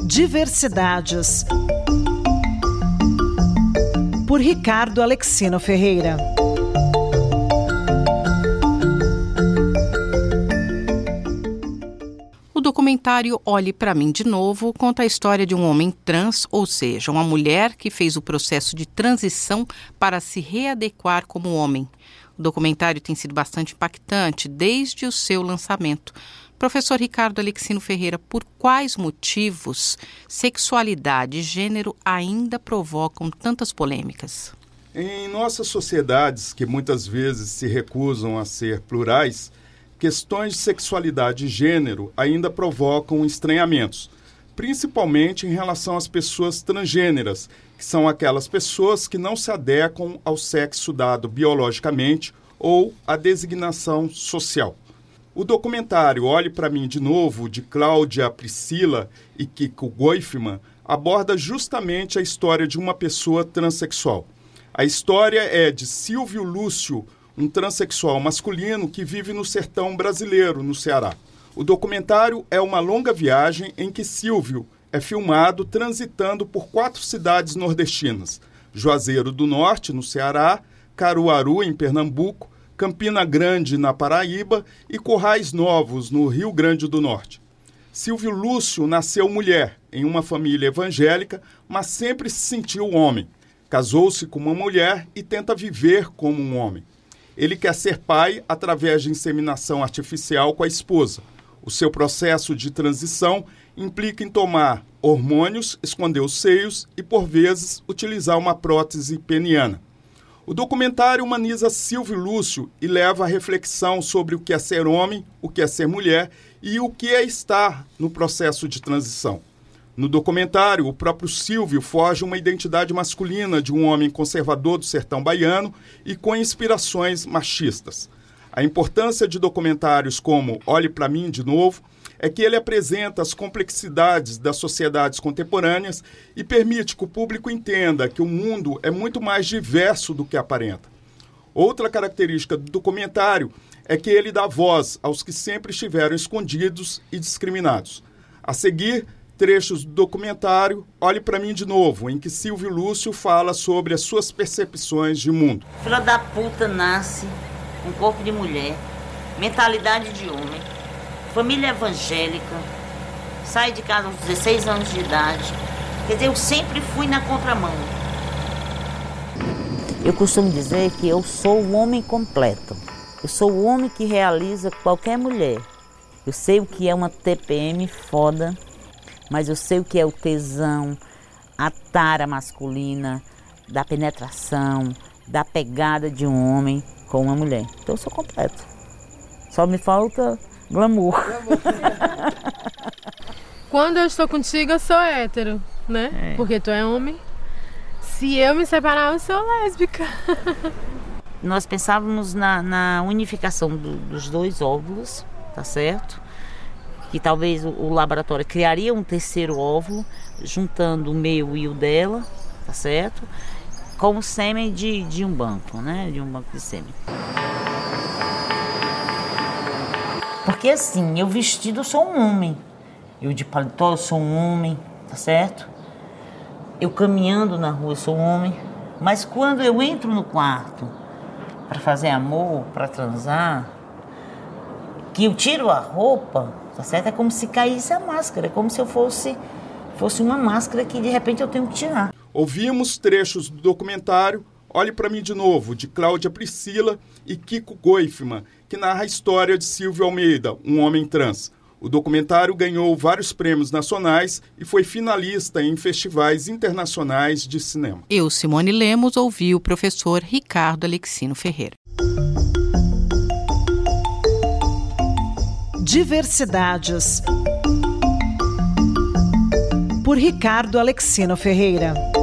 Diversidades, por Ricardo Alexino Ferreira. O documentário Olhe Pra Mim de Novo conta a história de um homem trans, ou seja, uma mulher que fez o processo de transição para se readequar como homem. O documentário tem sido bastante impactante desde o seu lançamento. Professor Ricardo Alexino Ferreira, por quais motivos sexualidade e gênero ainda provocam tantas polêmicas? Em nossas sociedades, que muitas vezes se recusam a ser plurais, questões de sexualidade e gênero ainda provocam estranhamentos, principalmente em relação às pessoas transgêneras, que são aquelas pessoas que não se adequam ao sexo dado biologicamente ou à designação social. O documentário Olhe Pra Mim de Novo, de Cláudia Priscila e Kiko Goifman, aborda justamente a história de uma pessoa transexual. A história é de Silvio Lúcio, um transexual masculino que vive no sertão brasileiro, no Ceará. O documentário é uma longa viagem em que Silvio é filmado transitando por 4 cidades nordestinas: Juazeiro do Norte, no Ceará, Caruaru, em Pernambuco, Campina Grande, na Paraíba, e Currais Novos, no Rio Grande do Norte. Silvio Lúcio nasceu mulher, em uma família evangélica, mas sempre se sentiu homem. Casou-se com uma mulher e tenta viver como um homem. Ele quer ser pai através de inseminação artificial com a esposa. O seu processo de transição implica em tomar hormônios, esconder os seios e, por vezes, utilizar uma prótese peniana. O documentário humaniza Silvio Lúcio e leva à reflexão sobre o que é ser homem, o que é ser mulher e o que é estar no processo de transição. No documentário, o próprio Silvio forja uma identidade masculina de um homem conservador do sertão baiano e com inspirações machistas. A importância de documentários como Olhe Pra Mim de Novo é que ele apresenta as complexidades das sociedades contemporâneas e permite que o público entenda que o mundo é muito mais diverso do que aparenta. Outra característica do documentário é que ele dá voz aos que sempre estiveram escondidos e discriminados. A seguir, trechos do documentário Olhe Pra Mim de Novo, em que Silvio Lúcio fala sobre as suas percepções de mundo. Filha da puta nasce com corpo de mulher, mentalidade de homem, família evangélica, sai de casa aos 16 anos de idade. Quer dizer, eu sempre fui na contramão. Eu costumo dizer que eu sou o homem completo. Eu sou o homem que realiza qualquer mulher. Eu sei o que é uma TPM foda, mas eu sei o que é o tesão, a tara masculina, da penetração, da pegada de um homem com uma mulher. Então eu sou completo. Só me falta glamour. Quando eu estou contigo, eu sou hétero, né? Porque tu é homem. Se eu me separar, eu sou lésbica. Nós pensávamos na unificação dos 2 óvulos, tá certo? Que talvez o laboratório criaria um terceiro óvulo, juntando o meu e o dela, tá certo? Com o sêmen de um banco, né? De um banco de sêmen. Porque assim, eu vestido eu sou um homem. Eu de paletó eu sou um homem, tá certo? Eu caminhando na rua eu sou um homem. Mas quando eu entro no quarto para fazer amor, para transar, que eu tiro a roupa, tá certo? É como se caísse a máscara, é como se eu fosse uma máscara que de repente eu tenho que tirar. Ouvimos trechos do documentário Olhe Pra Mim de Novo, de Cláudia Priscila e Kiko Goifman, que narra a história de Silvio Almeida, um homem trans. O documentário ganhou vários prêmios nacionais e foi finalista em festivais internacionais de cinema. Eu, Simone Lemos, ouvi o professor Ricardo Alexino Ferreira. Diversidades, por Ricardo Alexino Ferreira.